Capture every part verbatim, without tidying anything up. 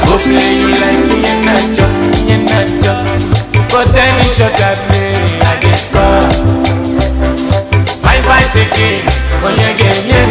go play you like in a nacho, in a nacho. But any shot I play, I get score. Fight, fight again, when you get in.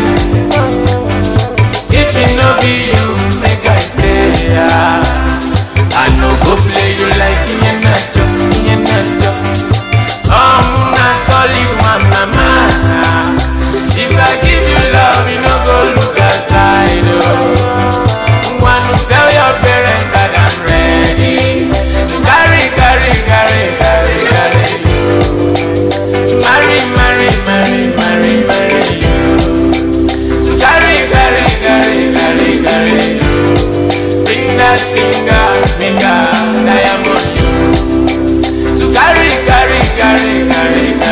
If it no be you, make I stay. Yeah. I no go play you like in a nacho, in a nacho. I'm not solid one, mama. If I give you love, you no go look aside. Oh. Want to tell your parents that I'm ready to carry, carry, carry, carry, carry you. To marry, marry, marry, marry, marry you. To carry, carry, carry, carry, carry you. Bring that finger, finger, I am on you. To carry, carry, carry, carry, carry.